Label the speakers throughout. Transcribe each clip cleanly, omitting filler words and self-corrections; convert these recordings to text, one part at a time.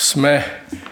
Speaker 1: Jsme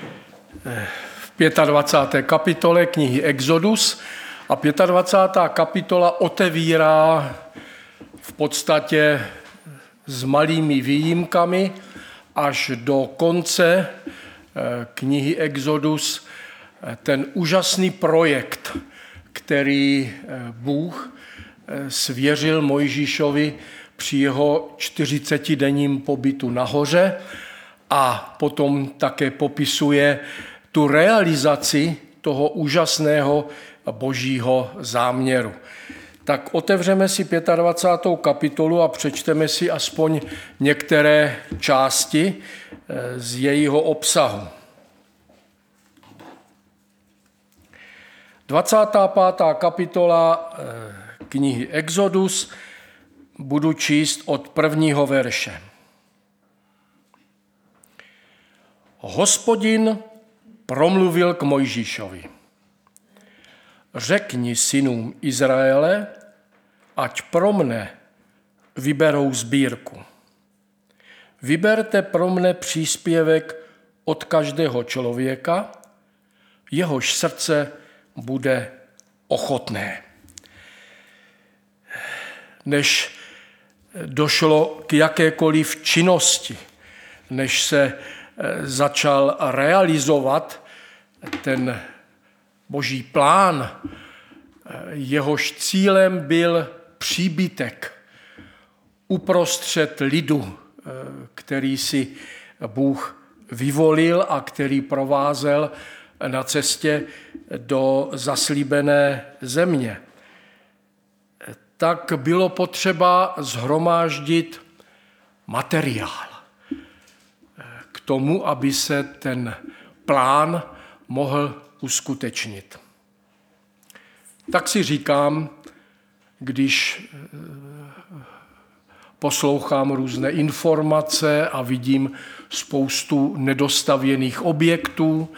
Speaker 1: v 25. kapitole knihy Exodus a 25. kapitola otevírá v podstatě s malými výjimkami až do konce knihy Exodus ten úžasný projekt, který Bůh svěřil Mojžíšovi při jeho 40denním pobytu nahoře a potom také popisuje tu realizaci toho úžasného božího záměru. Tak otevřeme si 25. kapitolu a přečteme si aspoň některé části z jejího obsahu. 25. kapitola knihy Exodus budu číst od 1. verše. Hospodin promluvil k Mojžíšovi. Řekni synům Izraele, ať pro mne vyberou sbírku. Vyberte pro mne příspěvek od každého člověka, jehož srdce bude ochotné. Než došlo k jakékoliv činnosti, než se začal realizovat ten boží plán, jehož cílem byl příbytek uprostřed lidu, který si Bůh vyvolil a který provázel na cestě do zaslíbené země. Tak bylo potřeba shromáždit materiál k tomu, aby se ten plán mohl uskutečnit. Tak si říkám, když poslouchám různé informace a vidím spoustu nedostavěných objektů,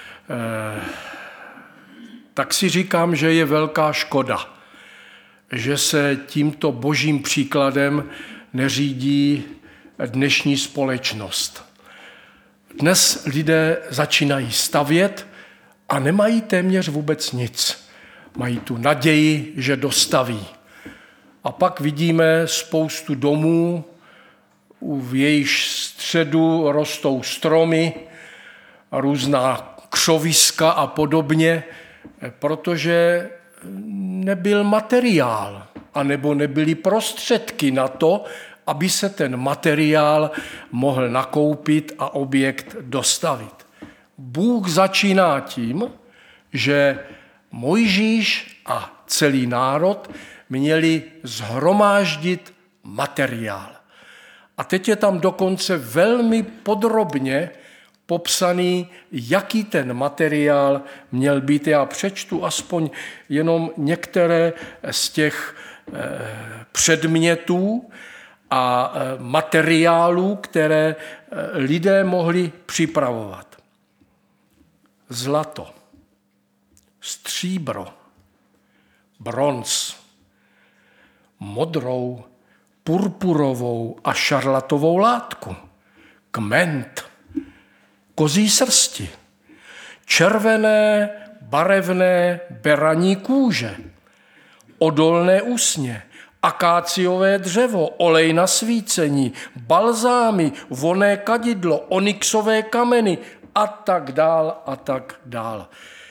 Speaker 1: tak si říkám, že je velká škoda, že se tímto božím příkladem neřídí dnešní společnost. Dnes lidé začínají stavět a nemají téměř vůbec nic. Mají tu naději, že dostaví. A pak vidíme spoustu domů, v jejich středu rostou stromy, různá křoviska a podobně, protože nebyl materiál, anebo nebyly prostředky na to, aby se ten materiál mohl nakoupit a objekt dostavit. Bůh začíná tím, že Mojžíš a celý národ měli shromáždit materiál. A teď je tam dokonce velmi podrobně popsaný, jaký ten materiál měl být. Já přečtu aspoň jenom některé z těch předmětů a materiálů, které lidé mohli připravovat. Zlato, stříbro, bronz, modrou, purpurovou a šarlatovou látku, kment, kozí srsti, červené, barevné beraní kůže, odolné usně, akáciové dřevo, olej na svícení, balzámy, vonné kadidlo, onyxové kameny a tak dál a tak dál.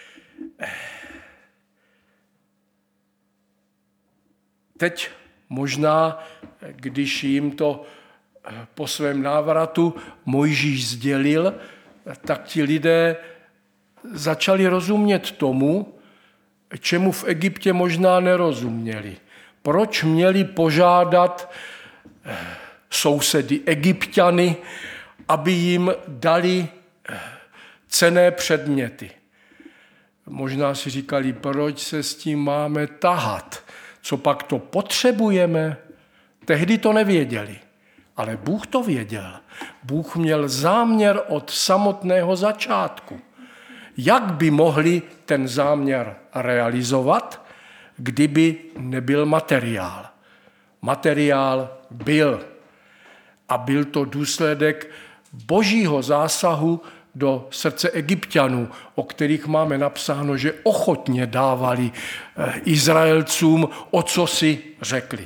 Speaker 1: Teď možná, když jim to po svém návratu Mojžíš sdělil, tak ti lidé začali rozumět tomu, čemu v Egyptě možná nerozuměli. Proč měli požádat sousedy Egypťany, aby jim dali cenné předměty? Možná si říkali, proč se s tím máme tahat? Co pak to potřebujeme? Tehdy to nevěděli, ale Bůh to věděl. Bůh měl záměr od samotného začátku. Jak by mohli ten záměr realizovat, kdyby nebyl materiál? Materiál byl. A byl to důsledek božího zásahu do srdce Egypťanů, o kterých máme napsáno, že ochotně dávali Izraelcům, o co si řekli.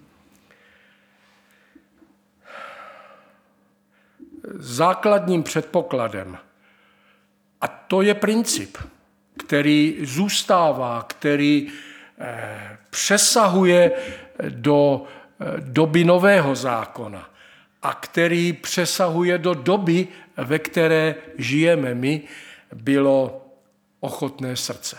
Speaker 1: Základním předpokladem, a to je princip, který zůstává, který přesahuje do doby Nového zákona a který přesahuje do doby, ve které žijeme my, bylo ochotné srdce.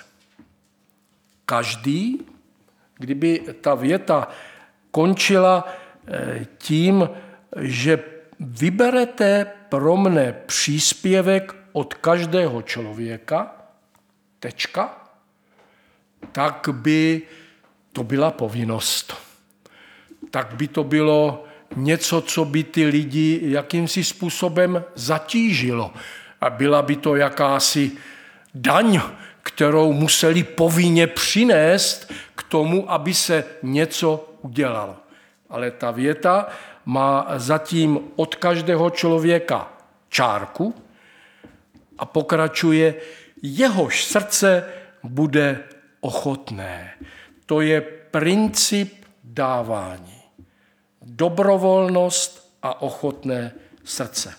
Speaker 1: Každý, kdyby ta věta končila tím, že vyberete pro mne příspěvek od každého člověka, tečka, tak by to byla povinnost. Tak by to bylo něco, co by ty lidi jakýmsi způsobem zatížilo. A byla by to jakási daň, kterou museli povinně přinést k tomu, aby se něco udělalo. Ale ta věta má zatím od každého člověka čárku a pokračuje, jehož srdce bude ochotné. To je princip dávání. Dobrovolnost a ochotné srdce.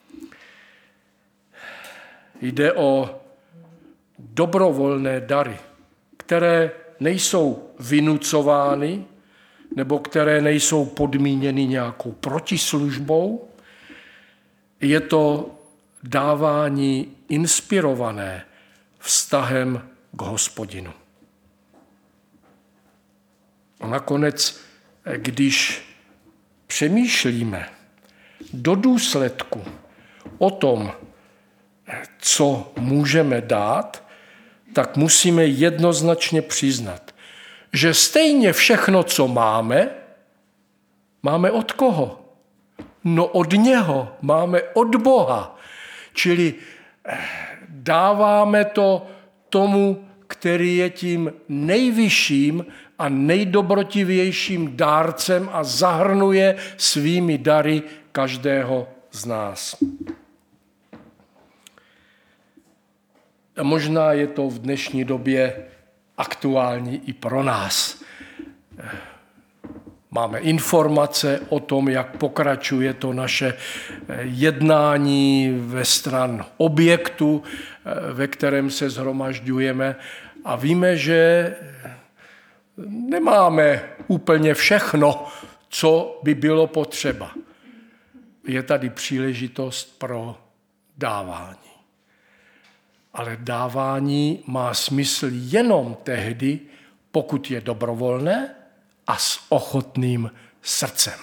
Speaker 1: Jde o dobrovolné dary, které nejsou vynucovány nebo které nejsou podmíněny nějakou protislužbou. Je to dávání inspirované vztahem k Hospodinu. A nakonec, když přemýšlíme do důsledku o tom, co můžeme dát, tak musíme jednoznačně přiznat, že stejně všechno, co máme, máme od koho? No od něho, máme od Boha. Čili dáváme to tomu, který je tím nejvyšším a nejdobrotivějším dárcem a zahrnuje svými dary každého z nás. A možná je to v dnešní době aktuální i pro nás. Máme informace o tom, jak pokračuje to naše jednání ve stran objektu, ve kterém se shromažďujeme, a víme, že nemáme úplně všechno, co by bylo potřeba. Je tady příležitost pro dávání. Ale dávání má smysl jenom tehdy, pokud je dobrovolné a s ochotným srdcem.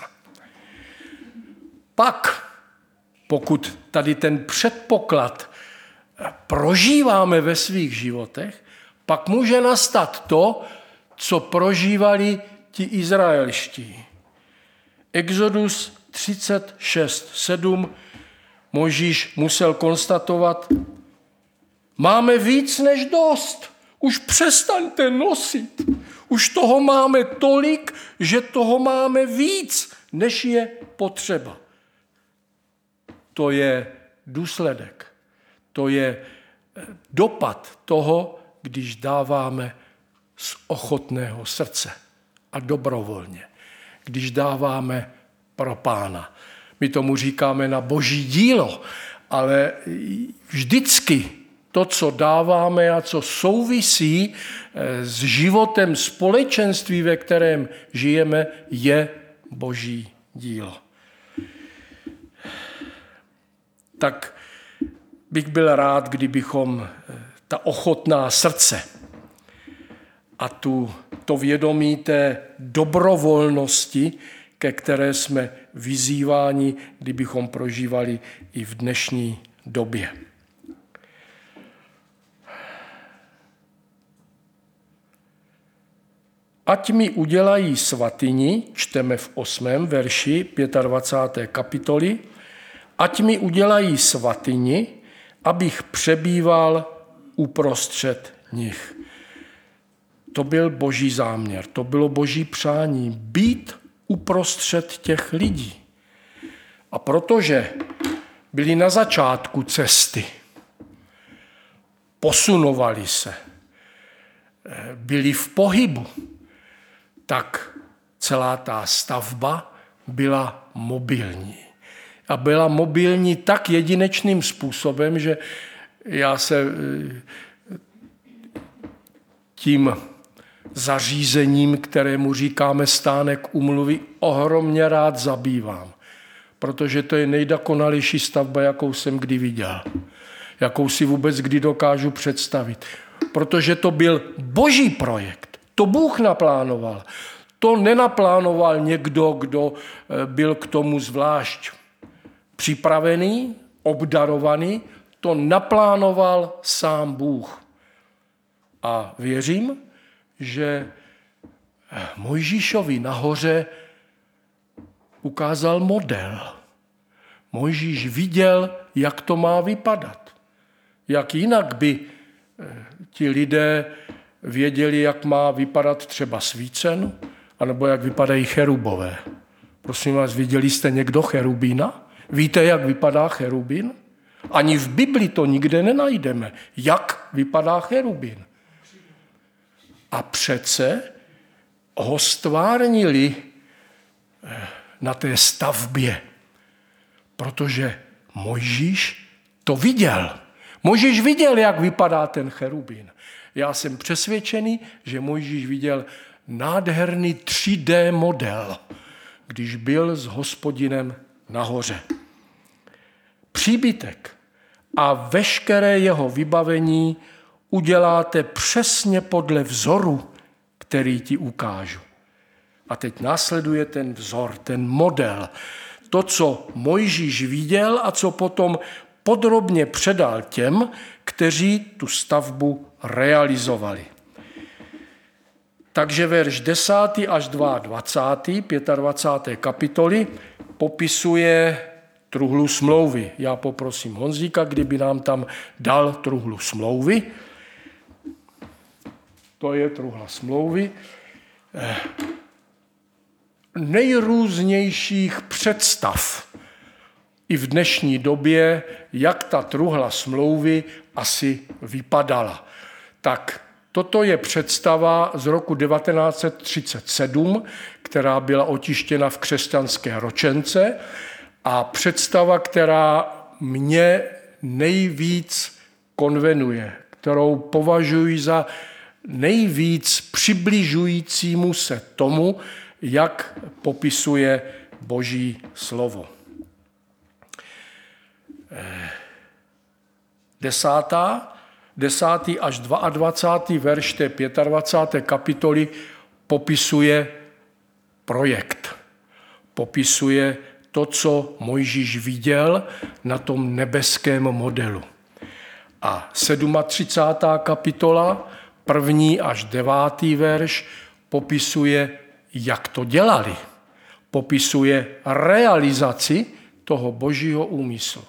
Speaker 1: Pak, pokud tady ten předpoklad prožíváme ve svých životech, pak může nastat to, co prožívali ti izraelští. Exodus 36:7 Mojžíš musel konstatovat, máme víc než dost, už přestaňte nosit, už toho máme tolik, že toho máme víc, než je potřeba. To je důsledek, to je dopad toho, když dáváme z ochotného srdce a dobrovolně, když dáváme pro Pána. My tomu říkáme na Boží dílo, ale vždycky to, co dáváme a co souvisí s životem společenství, ve kterém žijeme, je Boží dílo. Tak bych byl rád, kdybychom ta ochotná srdce a to vědomí té dobrovolnosti, ke které jsme vyzýváni, kdybychom prožívali i v dnešní době. Ať mi udělají svatyni, čteme v 8. verši 25. kapitoly, ať mi udělají svatyni, abych přebýval uprostřed nich. To byl Boží záměr, to bylo Boží přání, být uprostřed těch lidí. A protože byli na začátku cesty, posunovali se, byli v pohybu, tak celá ta stavba byla mobilní. A byla mobilní tak jedinečným způsobem, že já se tím zařízením, kterému říkáme stánek úmluvy, ohromně rád zabývám. Protože to je nejdokonalejší stavba, jakou jsem kdy viděl. Jakou si vůbec kdy dokážu představit. Protože to byl boží projekt. To Bůh naplánoval. To nenaplánoval někdo, kdo byl k tomu zvlášť připravený, obdarovaný. To naplánoval sám Bůh. A věřím, že Mojžíšovi nahoře ukázal model. Mojžíš viděl, jak to má vypadat. Jak jinak by ti lidé věděli, jak má vypadat třeba svícen, anebo jak vypadají cherubové. Prosím vás, viděli jste někdo cherubína? Víte, jak vypadá cherubín? Ani v Bibli to nikde nenajdeme. Jak vypadá cherubín? A přece ho stvárnili na té stavbě, protože Mojžíš to viděl. Mojžíš viděl, jak vypadá ten cherubín. Já jsem přesvědčený, že Mojžíš viděl nádherný 3D model, když byl s Hospodinem nahoře. Příbytek a veškeré jeho vybavení uděláte přesně podle vzoru, který ti ukážu. A teď následuje ten vzor, ten model. To, co Mojžíš viděl a co potom podrobně předal těm, kteří tu stavbu realizovali. Takže verš 10. až 22. 25. kapitoly popisuje truhlu smlouvy. Já poprosím Honzíka, kdyby nám tam dal truhlu smlouvy. To je truhla smlouvy. Nejrůznějších představ i v dnešní době, jak ta truhla smlouvy asi vypadala. Tak toto je představa z roku 1937, která byla otištěna v křesťanské ročence a představa, která mě nejvíc konvenuje, kterou považuji za nejvíc přibližujícímu se tomu, jak popisuje Boží slovo. 10. až 22. verš té 25. kapitoly popisuje projekt. Popisuje to, co Mojžíš viděl na tom nebeském modelu. A 37. kapitola, 1. až 9. verš, popisuje, jak to dělali. Popisuje realizaci toho božího úmyslu.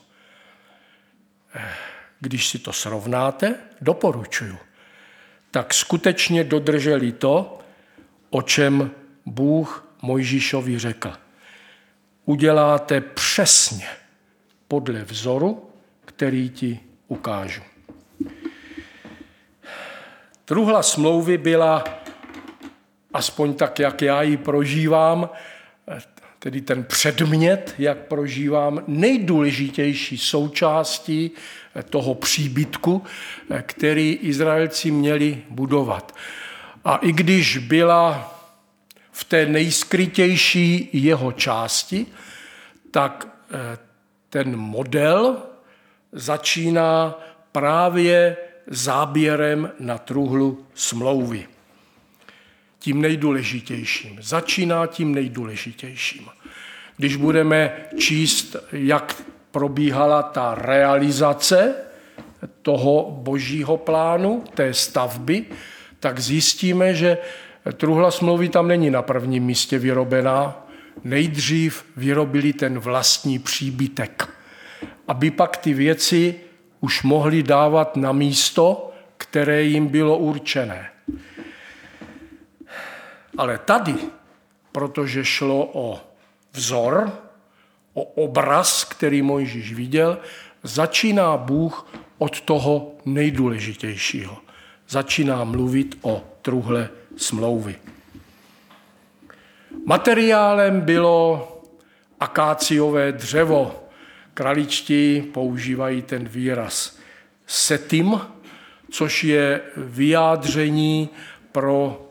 Speaker 1: Když si to srovnáte, doporučuju, tak skutečně dodrželi to, o čem Bůh Mojžíšovi řekl. Uděláte přesně podle vzoru, který ti ukážu. Truhla smlouvy byla, aspoň tak, jak já ji prožívám, tedy ten předmět, jak prožívám, nejdůležitější součástí toho příbytku, který Izraelci měli budovat. A i když byla v té nejskrytější jeho části, tak ten model začíná právě záběrem na truhlu smlouvy. Tím nejdůležitějším. Začíná tím nejdůležitějším. Když budeme číst, jak probíhala ta realizace toho božího plánu, té stavby, tak zjistíme, že truhla smlouvy tam není na prvním místě vyrobená. Nejdřív vyrobili ten vlastní příbytek, aby pak ty věci už mohli dávat na místo, které jim bylo určené. Ale tady, protože šlo o vzor, o obraz, který Mojžíš viděl, začíná Bůh od toho nejdůležitějšího. Začíná mluvit o truhle smlouvy. Materiálem bylo akáciové dřevo. Kraličtí používají ten výraz setim, což je vyjádření pro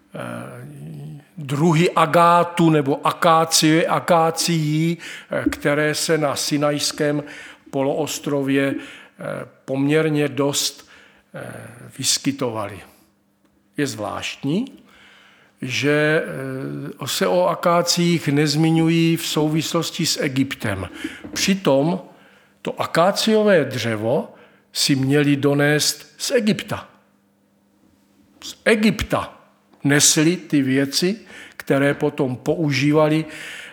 Speaker 1: druhy agátu nebo akácií, které se na Sinajském poloostrově poměrně dost vyskytovaly. Je zvláštní, že se o akáciích nezmiňují v souvislosti s Egyptem. Přitom to akáciové dřevo si měli donést z Egypta. Z Egypta nesli ty věci, které potom používali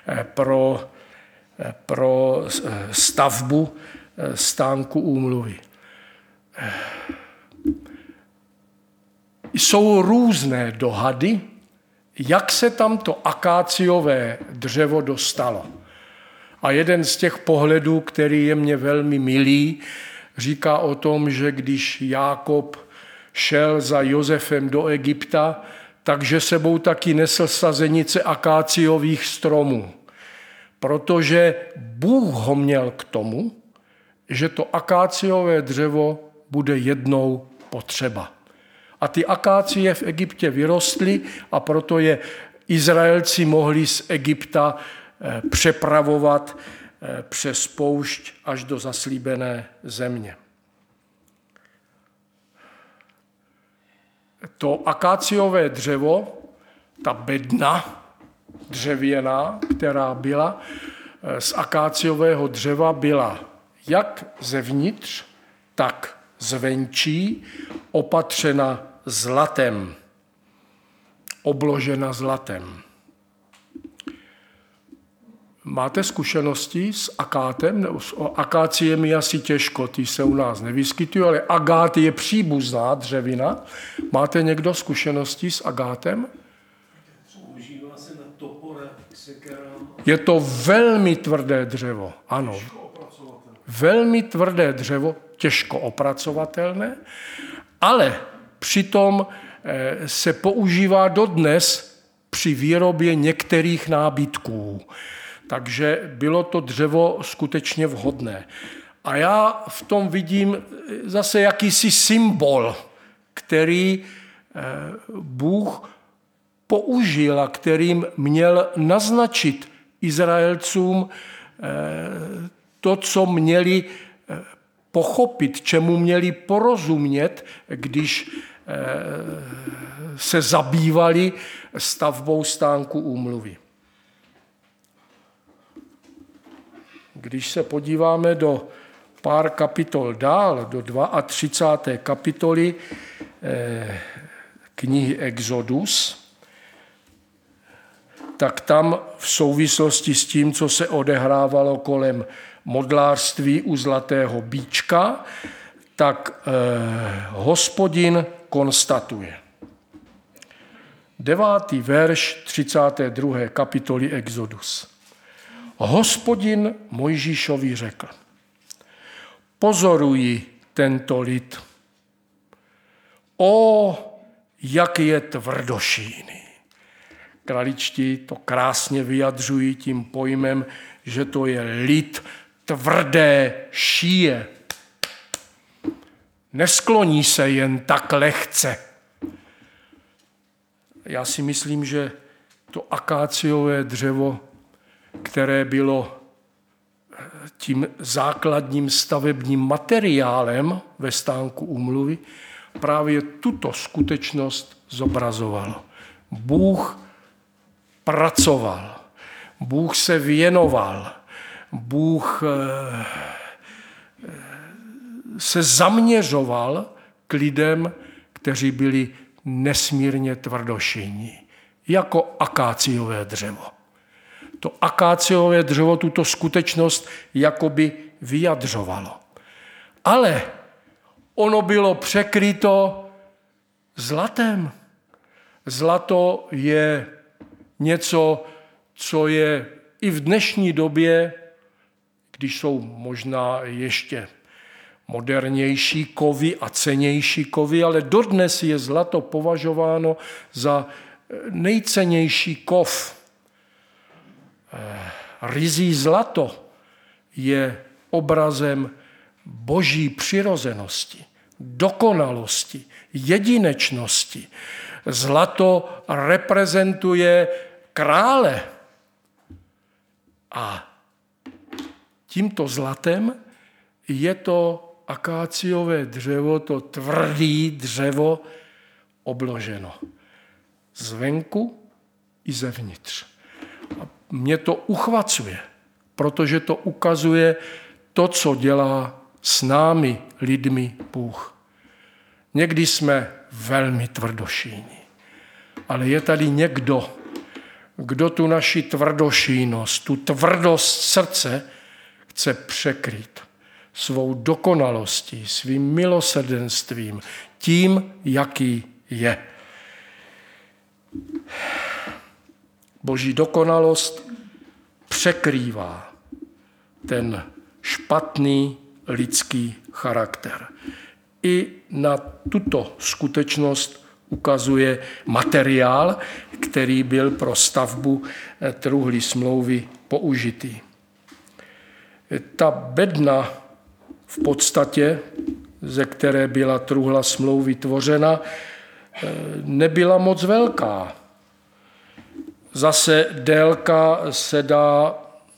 Speaker 1: pro stavbu stánku úmluvy. Jsou různé dohady, jak se tam to akáciové dřevo dostalo. A jeden z těch pohledů, který je mně velmi milý, říká o tom, že když Jákob šel za Josefem do Egypta, takže sebou taky nesl sazenice akáciových stromů. Protože Bůh ho měl k tomu, že to akáciové dřevo bude jednou potřeba. A ty akácie v Egyptě vyrostly a proto je Izraelci mohli z Egypta přepravovat přes poušť až do zaslíbené země. To akáciové dřevo, ta bedna dřevěná, která byla z akáciového dřeva, byla jak zevnitř, tak zvenčí opatřena zlatem, obložena zlatem. Máte zkušenosti s akátem? S akáciemi asi těžko, ty se u nás nevyskytují, ale agát je příbuzná dřevina. Máte někdo zkušenosti s agátem?
Speaker 2: Používá se na topore, sekerám.
Speaker 1: Je to velmi tvrdé dřevo, ano. Velmi tvrdé dřevo, těžko opracovatelné, ale přitom se používá dodnes při výrobě některých nábytků. Takže bylo to dřevo skutečně vhodné. A já v tom vidím zase jakýsi symbol, který Bůh použil a kterým měl naznačit Izraelcům to, co měli pochopit, čemu měli porozumět, když se zabývali stavbou stánku úmluvy. Když se podíváme do pár kapitol dál, do 32. kapitoly knihy Exodus, tak tam v souvislosti s tím, co se odehrávalo kolem modlářství u zlatého býčka, tak Hospodin konstatuje. 9. verš 32. kapitoly Exodus. Hospodin Mojžíšovi řekl, pozoruji tento lid. Jak je tvrdošíjný. Kraličtí to krásně vyjadřují tím pojmem, že to je lid tvrdé šíje. Neskloní se jen tak lehce. Já si myslím, že to akáciové dřevo, které bylo tím základním stavebním materiálem ve stánku úmluvy, právě tuto skutečnost zobrazovalo. Bůh pracoval, Bůh se věnoval, Bůh se zaměřoval k lidem, kteří byli nesmírně tvrdošíjní, jako akáciové dřevo. To akáciové dřevo tuto skutečnost jakoby vyjadřovalo. Ale ono bylo překryto zlatem. Zlato je něco, co je i v dnešní době, když jsou možná ještě modernější kovy a cennější kovy, ale dodnes je zlato považováno za nejcennější kov. Ryzí zlato je obrazem boží přirozenosti, dokonalosti, jedinečnosti. Zlato reprezentuje krále. A tímto zlatem je to akáciové dřevo, to tvrdé dřevo obloženo. Zvenku i zevnitř. A mě to uchvacuje, protože to ukazuje to, co dělá s námi, lidmi, Bůh. Někdy jsme velmi tvrdošíní, ale je tady někdo, kdo tu naši tvrdošínost, tu tvrdost srdce chce překrýt svou dokonalostí, svým milosrdenstvím, tím, jaký je. Boží dokonalost překrývá ten špatný lidský charakter. I na tuto skutečnost ukazuje materiál, který byl pro stavbu truhly smlouvy použitý. Ta bedna v podstatě, ze které byla truhla smlouvy tvořena, nebyla moc velká. Zase délka se dá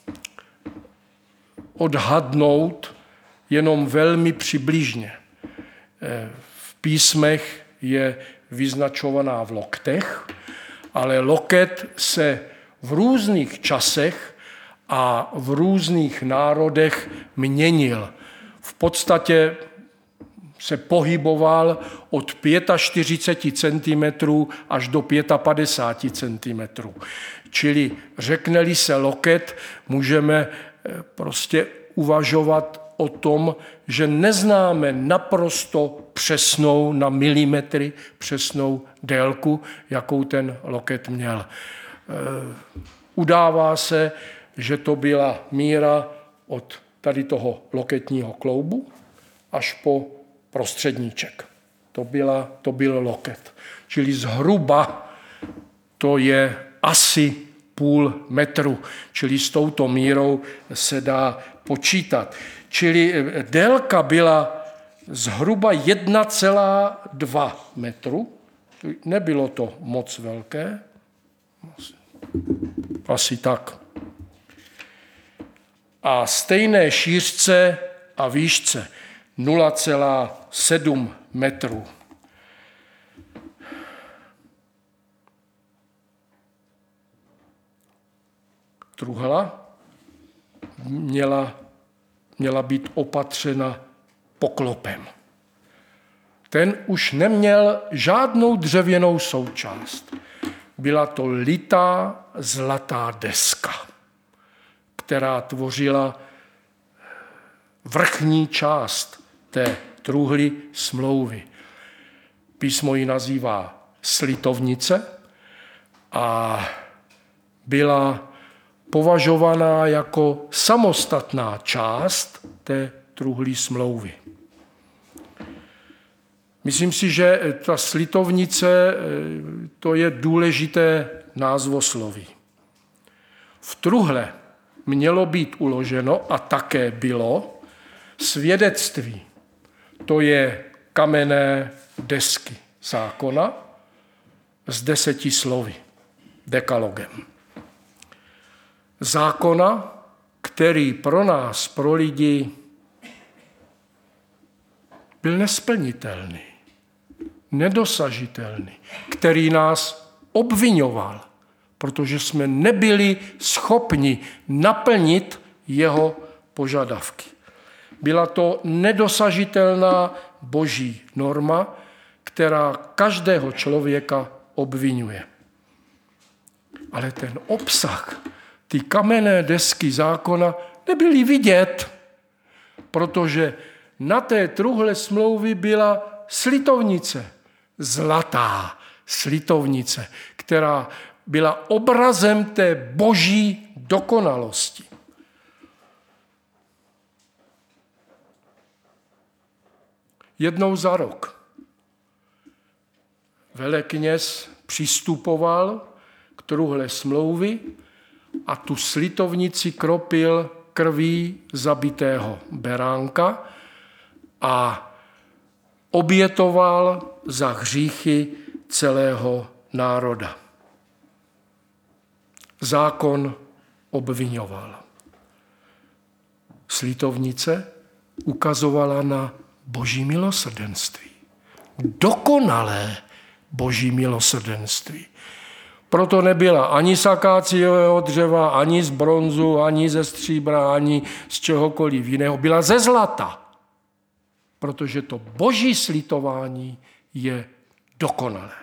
Speaker 1: odhadnout jenom velmi přibližně. V písmech je vyznačovaná v loktech, ale loket se v různých časech a v různých národech měnil. V podstatě se pohyboval od 45 cm až do 55 cm. Čili řekne-li se loket, můžeme prostě uvažovat o tom, že neznáme naprosto přesnou na milimetry přesnou délku, jakou ten loket měl. Udává se, že to byla míra od tady toho loketního kloubu až po prostředníček. To byl loket. Čili zhruba to je asi půl metru, čili s touto mírou se dá počítat. Čili délka byla zhruba 1,2 metru. Nebylo to moc velké. Asi tak. A stejné šířce a výšce 0,7 metrů. Truhla měla být opatřena poklopem. Ten už neměl žádnou dřevěnou součást. Byla to litá zlatá deska, která tvořila vrchní část té truhly smlouvy. Písmo ji nazývá slitovnice a byla považovaná jako samostatná část té truhly smlouvy. Myslím si, že ta slitovnice, to je důležité názvosloví. V truhle mělo být uloženo, a také bylo, svědectví. To je kamenné desky zákona s 10 slovy, dekalogem. Zákona, který pro nás, pro lidi, byl nesplnitelný, nedosažitelný, který nás obviňoval, protože jsme nebyli schopni naplnit jeho požadavky. Byla to nedosažitelná boží norma, která každého člověka obviňuje. Ale ten obsah, ty kamenné desky zákona nebyly vidět, protože na té truhle smlouvy byla slitovnice, zlatá slitovnice, která byla obrazem té boží dokonalosti. jednou za rok velekněz přistupoval k truhle smlouvy a tu slitovnici kropil krví zabitého beránka a obětoval za hříchy celého národa. Zákon obviňoval. Slitovnice ukazovala na Boží milosrdenství. Dokonalé Boží milosrdenství. Proto nebyla ani z akáciového dřeva, ani z bronzu, ani ze stříbra, ani z čehokoliv jiného. Byla ze zlata. Protože to Boží slitování je dokonalé.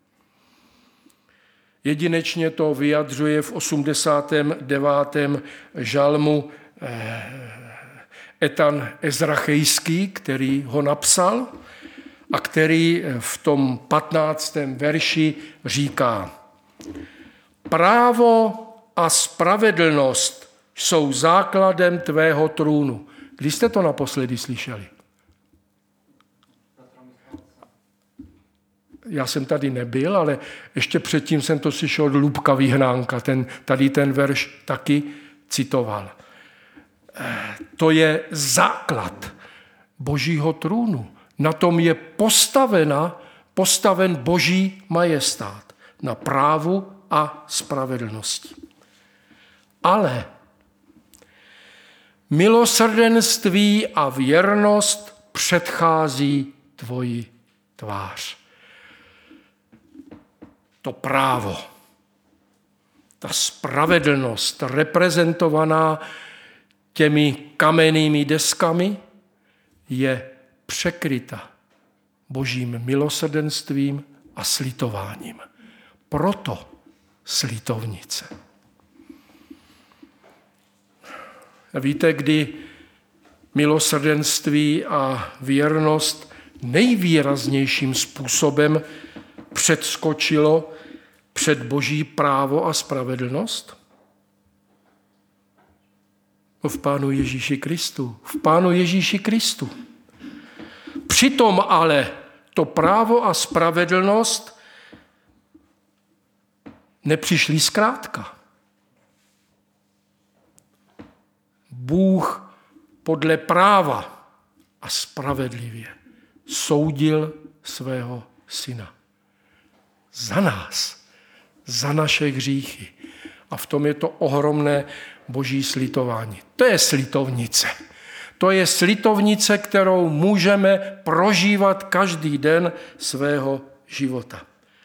Speaker 1: Jedinečně to vyjadřuje v 89. žalmu Etan Ezrachejský, který ho napsal a který v tom 15. verši říká: Právo a spravedlnost jsou základem tvého trůnu. Kdy jste to naposledy slyšeli? Já jsem tady nebyl, ale ještě předtím jsem to slyšel od Lubka Vyhnánka. Tady ten verš taky citoval. To je základ Božího trůnu. Na tom je postaven Boží majestát. Na právu a spravedlnosti. Ale milosrdenství a věrnost předchází tvoji tvář. To právo, ta spravedlnost reprezentovaná těmi kamennými deskami je překryta Božím milosrdenstvím a slitováním. Proto slitovnice. Víte, kdy milosrdenství a věrnost nejvýraznějším způsobem předskočilo před Boží právo a spravedlnost? V Pánu Ježíši Kristu. V Pánu Ježíši Kristu. Přitom ale to právo a spravedlnost nepřišli zkrátka. Bůh podle práva a spravedlivě soudil svého syna. Za nás, za naše hříchy. A v tom je to ohromné Boží slitování. To je slitovnice. To je slitovnice, kterou můžeme prožívat každý den svého života.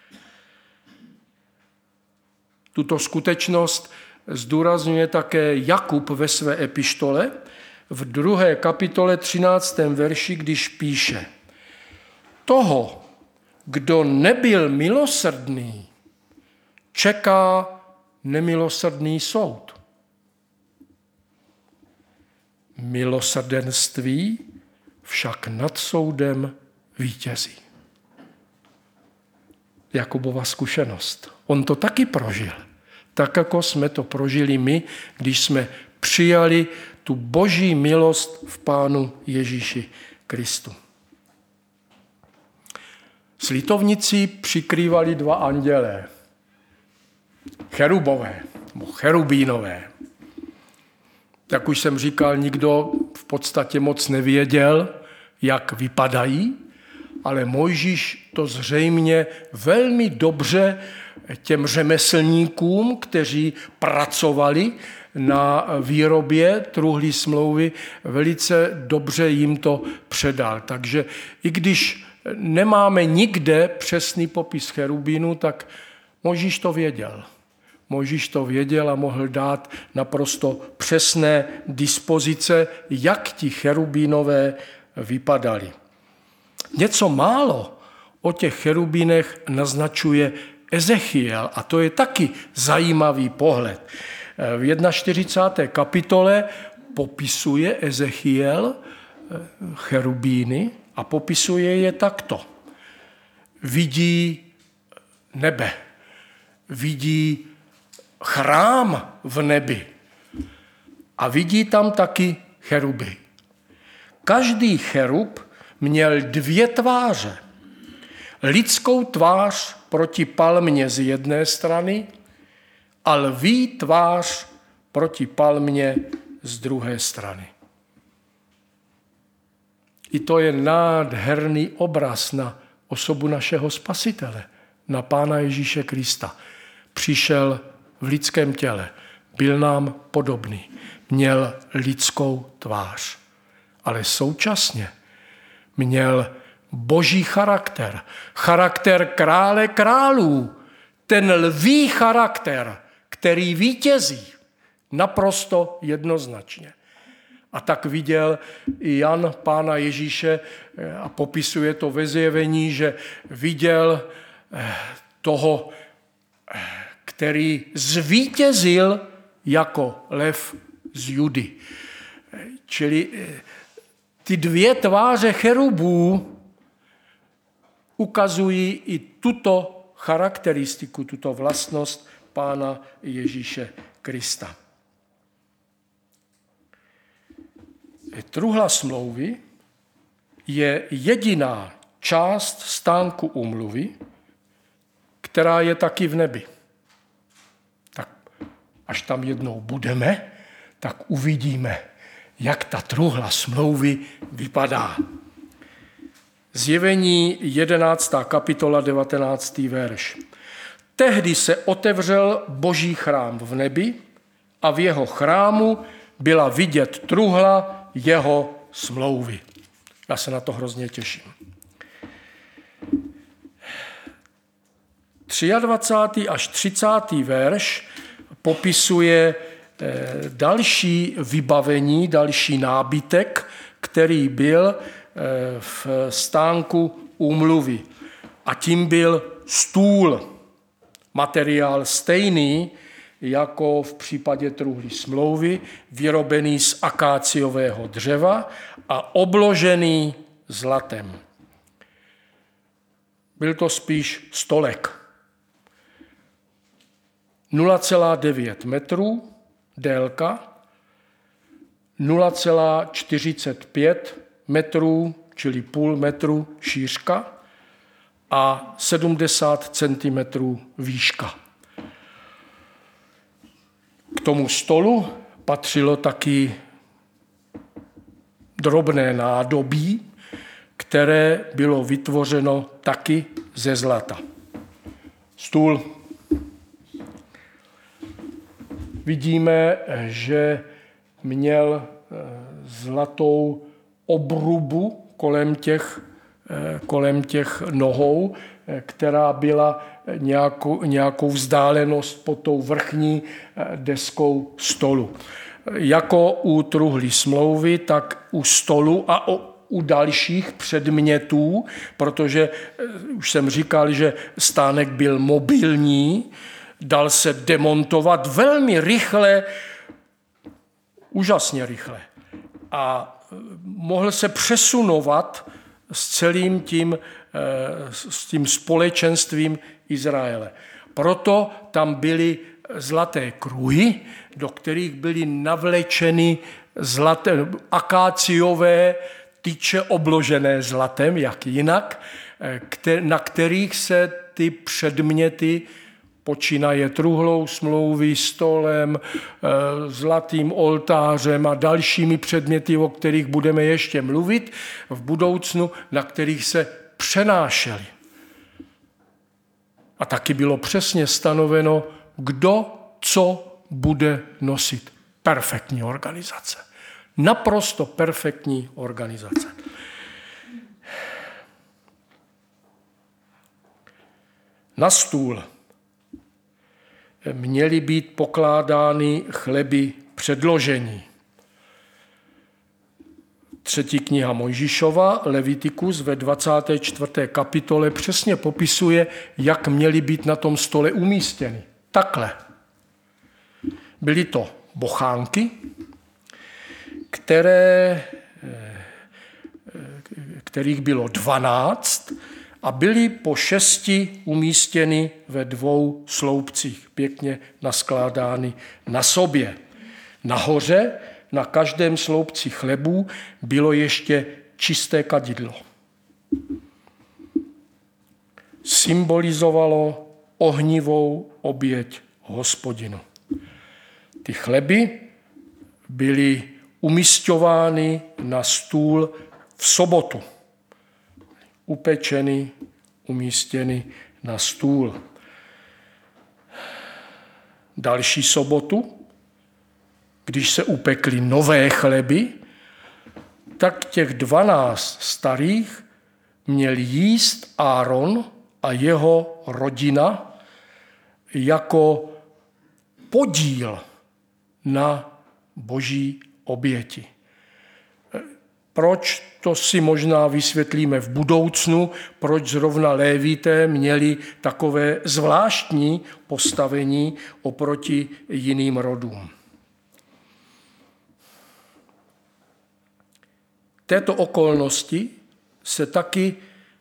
Speaker 1: Tuto skutečnost zdůrazňuje také Jakub ve své epištole v 2. kapitole 13. verši, když píše: Toho, kdo nebyl milosrdný, čeká nemilosrdný soud. Milosrdenství však nad soudem vítězí. Jakubova zkušenost. On to taky prožil. Tak, jako jsme to prožili my, když jsme přijali tu Boží milost v Pánu Ježíši Kristu. Slitovnici přikrývali 2 andělé. Cherubové, nebo cherubínové. Jak už jsem říkal, nikdo v podstatě moc nevěděl, jak vypadají, ale Mojžíš to zřejmě velmi dobře těm řemeslníkům, kteří pracovali na výrobě truhlí smlouvy, velice dobře jim to předal. Takže i když nemáme nikde přesný popis cherubínu, tak Mojžíš to věděl. Mojžíš to věděl a mohl dát naprosto přesné dispozice, jak ti cherubínové vypadali. Něco málo o těch cherubínech naznačuje Ezechiel a to je taky zajímavý pohled. V 41. kapitole popisuje Ezechiel cherubíny a popisuje je takto. Vidí nebe, vidí chrám v nebi a vidí tam taky cheruby. Každý cherub měl dvě tváře. Lidskou tvář proti palmě z jedné strany a lví tvář proti palmě z druhé strany. I to je nádherný obraz na osobu našeho Spasitele, na Pána Ježíše Krista. Přišel v lidském těle, byl nám podobný, měl lidskou tvář, ale současně měl boží charakter, charakter krále králů, ten lví charakter, který vítězí naprosto jednoznačně. A tak viděl i Jan Pána Ježíše a popisuje to ve Zjevení, že viděl toho, který zvítězil jako lev z Judy. Čili ty dvě tváře cherubů ukazují i tuto charakteristiku, tuto vlastnost Pána Ježíše Krista. Truhla smlouvy je jediná část stánku úmluvy, která je taky v nebi. Tak až tam jednou budeme, tak uvidíme, jak ta truhla smlouvy vypadá. Zjevení 11. kapitola 19. verš. Tehdy se otevřel boží chrám v nebi a v jeho chrámu byla vidět truhla jeho smlouvy. Já se na to hrozně těším. 23. až 30. verš popisuje další vybavení, další nábytek, který byl v stánku úmluvy. A tím byl stůl, materiál stejný jako v případě truhly smlouvy, vyrobený z akáciového dřeva a obložený zlatem. Byl to spíš stolek. 0,9 metrů délka, 0,45 metrů, čili půl metru šířka a 70 cm výška. K tomu stolu patřilo taky drobné nádobí, které bylo vytvořeno taky ze zlata. Stůl. Vidíme, že měl zlatou obrubu kolem těch nohou, která byla nějakou vzdálenost pod tou vrchní deskou stolu. Jako u truhly smlouvy, tak u stolu a u dalších předmětů, protože už jsem říkal, že stánek byl mobilní, dal se demontovat velmi rychle, úžasně rychle. A mohl se přesunovat s tím společenstvím Izraele. Proto tam byly zlaté kruhy, do kterých byly navlečeny akáciové tyče obložené zlatem, jak jinak, na kterých se ty předměty počínaje truhlou smlouvy, stolem, zlatým oltářem a dalšími předměty, o kterých budeme ještě mluvit v budoucnu, na kterých se přenášely. A taky bylo přesně stanoveno, kdo co bude nosit. Perfektní organizace. Naprosto perfektní organizace. Na stůl měly být pokládány chleby předložení. 3. kniha Mojžíšova, Levitikus ve 24. kapitole přesně popisuje, jak měly být na tom stole umístěny. Takhle. Byly to bochánky, kterých bylo 12 a byly po 6 umístěny ve 2 sloupcích, pěkně naskládány na sobě. Nahoře na každém sloupci chlebů bylo ještě čisté kadidlo. symbolizovalo ohnivou oběť Hospodinu. Ty chleby byly umisťovány na stůl v sobotu. Upečeny, umístěny na stůl. Další sobotu, když se upekly nové chleby, tak těch 12 starých měl jíst Áron a jeho rodina jako podíl na boží oběti. Proč, to si možná vysvětlíme v budoucnu, proč zrovna Lévité měli takové zvláštní postavení oproti jiným rodům. Této okolnosti se taky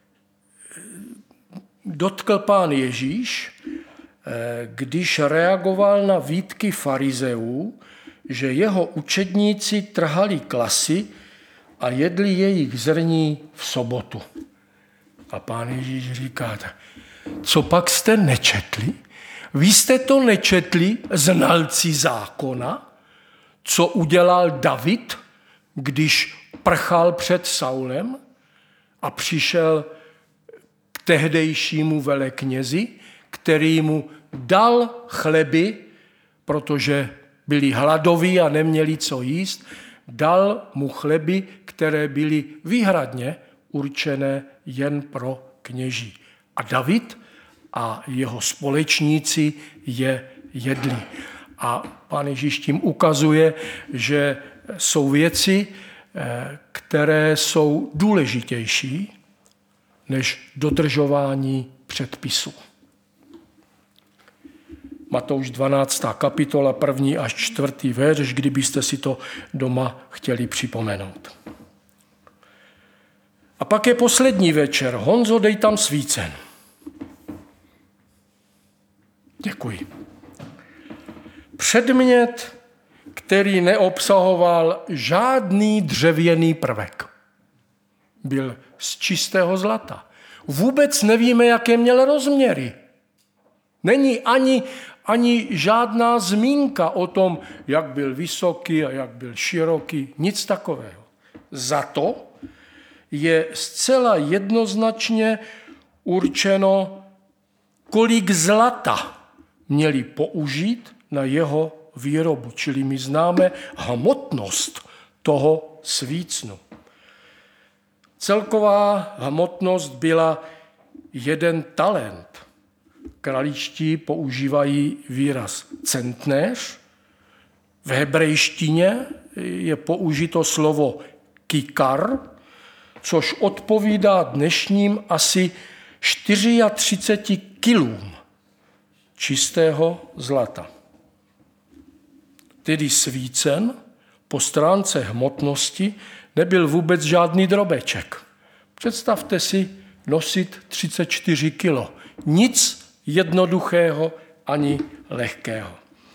Speaker 1: dotkl Pán Ježíš, když reagoval na výtky farizeů, že jeho učedníci trhali klasy a jedli jejich zrní v sobotu. A Pán Ježíš říká, co pak jste nečetli? Vy jste to nečetli, znalci zákona, co udělal David, když prchal před Saulem a přišel k tehdejšímu veleknězi, který mu dal chleby, protože byli hladoví a neměli co jíst, dal mu chleby, které byly výhradně určené jen pro kněží. A David a jeho společníci je jedli. A Pán Ježíš tím ukazuje, že jsou věci, které jsou důležitější než dodržování předpisů. Matouš 12. kapitola, 1. až 4. verš, kdybyste si to doma chtěli připomenout. A pak je poslední večer. Honzo, dej tam svícen. Děkuji. Předmět, který neobsahoval žádný dřevěný prvek. Byl z čistého zlata. Vůbec nevíme, jaké měl rozměry. Není ani žádná zmínka o tom, jak byl vysoký a jak byl široký. Nic takového. Za to je zcela jednoznačně určeno, kolik zlata měli použít na jeho výrobu. Čili my známe hmotnost toho svícnu. Celková hmotnost byla 1 talent. Králíčtí používají výraz centnéř. V hebrejštině je použito slovo kikar, což odpovídá dnešním asi 34 kilům čistého zlata. Tedy svícen po stránce hmotnosti nebyl vůbec žádný drobeček. Představte si nosit 34 kilo. Nic jednoduchého ani lehkého.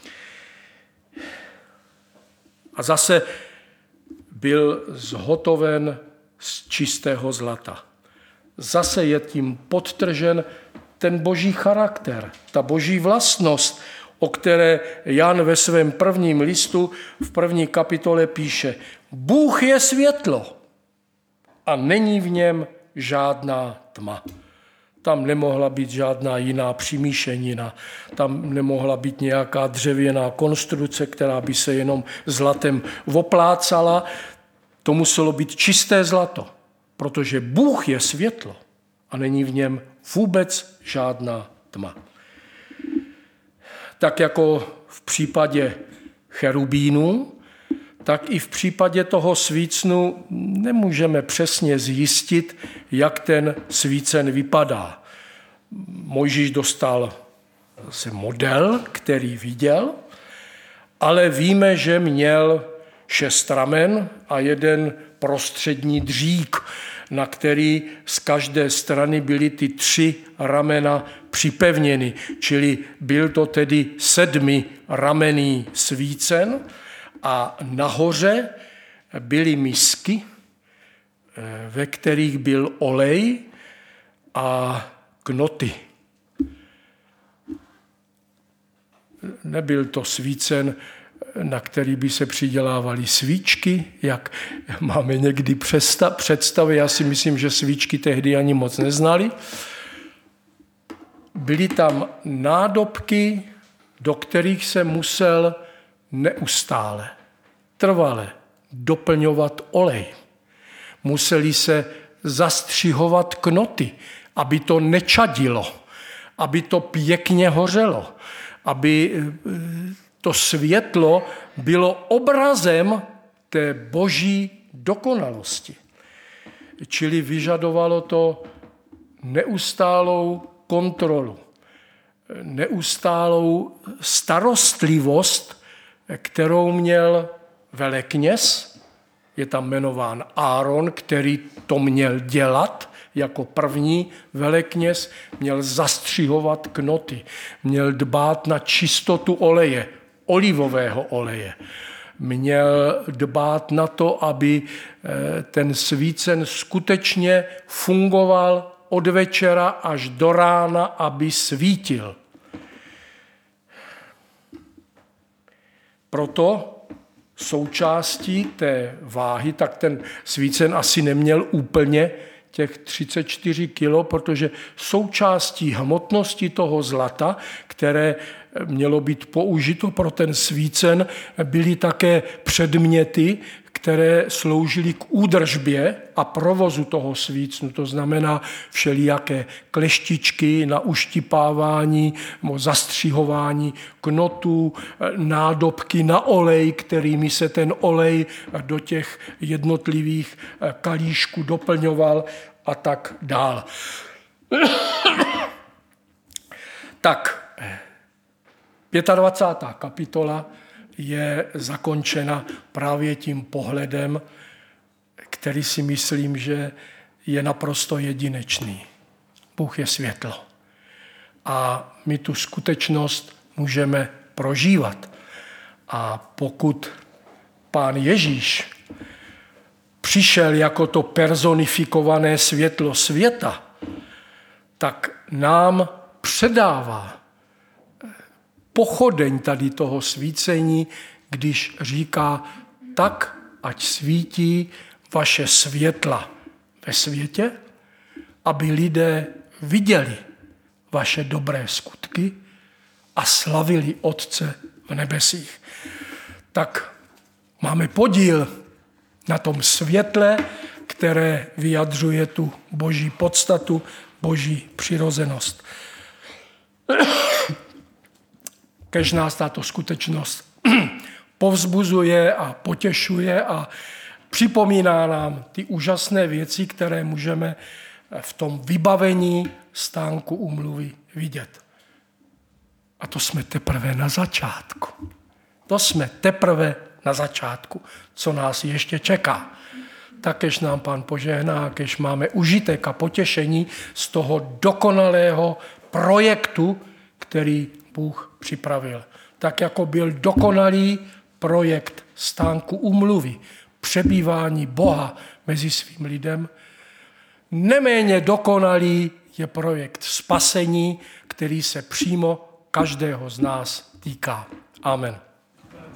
Speaker 1: A zase byl zhotoven z čistého zlata. Zase je tím podtržen ten boží charakter, ta boží vlastnost, o které Jan ve svém prvním listu v 1. kapitole píše: Bůh je světlo a není v něm žádná tma. Tam nemohla být žádná jiná přimíšenina, tam nemohla být nějaká dřevěná konstrukce, která by se jenom zlatem oplácala. To muselo být čisté zlato, protože Bůh je světlo a není v něm vůbec žádná tma. Tak jako v případě cherubínů, tak i v případě toho svícnu nemůžeme přesně zjistit, jak ten svícen vypadá. Mojžíš dostal model, který viděl, ale víme, že měl 6 ramen a 1 prostřední dřík, na který z každé strany byly ty 3 ramena připevněny. Čili byl to tedy 7ramenný svícen a nahoře byly misky, ve kterých byl olej a knoty. Nebyl to svícen, na který by se přidělávaly svíčky, jak máme někdy představy. Já si myslím, že svíčky tehdy ani moc neznali. Byly tam nádobky, do kterých se musel neustále, trvale doplňovat olej. Museli se zastřihovat knoty, aby to nečadilo, aby to pěkně hořelo, aby to světlo bylo obrazem té boží dokonalosti. Čili vyžadovalo to neustálou kontrolu, neustálou starostlivost, kterou měl velekněz. Je tam jmenován Áron, který to měl dělat jako první velekněz, měl zastřihovat knoty, měl dbát na čistotu oleje, olivového oleje. Měl dbát na to, aby ten svícen skutečně fungoval od večera až do rána, aby svítil. Proto součástí té váhy, tak ten svícen asi neměl úplně těch 34 kilo, protože součástí hmotnosti toho zlata, které mělo být použito pro ten svícen, byly také předměty, které sloužily k údržbě a provozu toho svícnu. To znamená všelijaké kleštičky na uštipávání, zastřihování knotů, nádobky na olej, kterými se ten olej do těch jednotlivých kalíšků doplňoval a tak dál. Tak, 25. kapitola je zakončena právě tím pohledem, který si myslím, že je naprosto jedinečný. Bůh je světlo. A my tu skutečnost můžeme prožívat. A pokud Pán Ježíš přišel jako to personifikované světlo světa, tak nám předává pochodeň tady toho svícení, když říká, tak ať svítí vaše světla ve světě, aby lidé viděli vaše dobré skutky a slavili Otce v nebesích. Tak máme podíl na tom světle, které vyjadřuje tu boží podstatu, boží přirozenost. Kež nás tato skutečnost povzbuzuje a potěšuje a připomíná nám ty úžasné věci, které můžeme v tom vybavení stánku úmluvy vidět. A to jsme teprve na začátku. To jsme teprve na začátku, co nás ještě čeká. Tak kež nám Pán požehná, kež máme užitek a potěšení z toho dokonalého projektu, který Bůh připravil. Tak jako byl dokonalý projekt stánku úmluvy, přebývání Boha mezi svým lidem, neméně dokonalý je projekt spasení, který se přímo každého z nás týká. Amen.